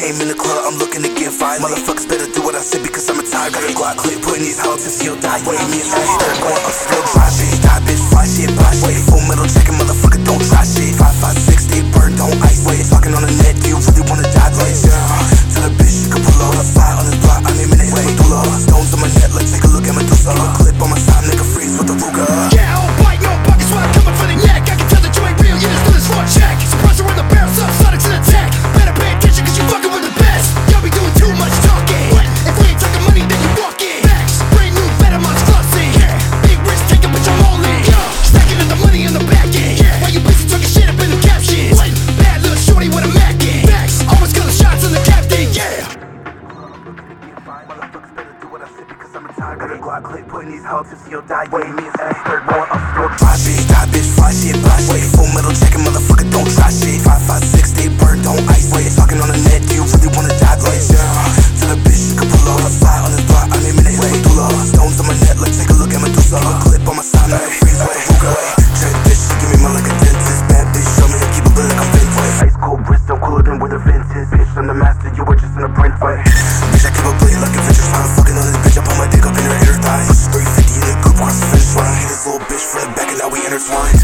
came in the club, I'm looking to get violent. Motherfuckers better do what I say because I'm a tiger. Got a Glock clip, putting these hoes to see you die. Wait, me and they're going up, still drive bitch, die bitch, fly shit, buy shit. Full metal checking, motherfucker, don't try shit. 556, they burn, don't ice. Wait, talking on the net, do you really wanna die, bitch? Tell a bitch you can pull up, fire on this block, I'm aiming it, Medulla. Stones on my neck, like take a look at Medusa. Clip on my side, nigga, freeze with the Ruger. Yeah, I don't bite, no buckets when I'm coming for the neck. I can tell that you ain't real, you just do this for a check. Suppressor on the barrel, subsonics in attack. Better pay attention cause you fucking with the best. Y'all be doing too much talking. If we ain't talking money, then you walk in. Facts, brand new, better much glossy. Big risk taking, but you're all in. Stacking up the money in the back end. While you busy talking shit up in the captions. Bad little shorty with a Mac in. Facts, always calling shots in the captain, yeah. Got a Glock clip, putting these hoes to see you die. Wait, me and third going up, still drive bitch, die bitch, fly shit, buy shit. Full metal checking, motherfucker, don't try shit. 556, they burn, don't ice. Wait, talking on the net, do you really wanna die, bitch? Tell a bitch you can pull up, fire on this block, I'm aiming it, Medulla. Stones on my neck, like take a look at Medusa. Clip on my side, nigga, freeze with the Ruger. Check bitch, she give me money like a dentist. Bad bitch, show me how to keep a bill like I'm vintage. Ice cold wrist, I'm cooler than with a vintage. Bitch, I'm the master, you were just in a print fight. Bitch, I keep a blade like a vintage. Tryna fucking on this bitch, I put my dick up in her inner thighs. 350 in the coupe, cross the finish line. Hit this little bitch from the back and now we intertwined.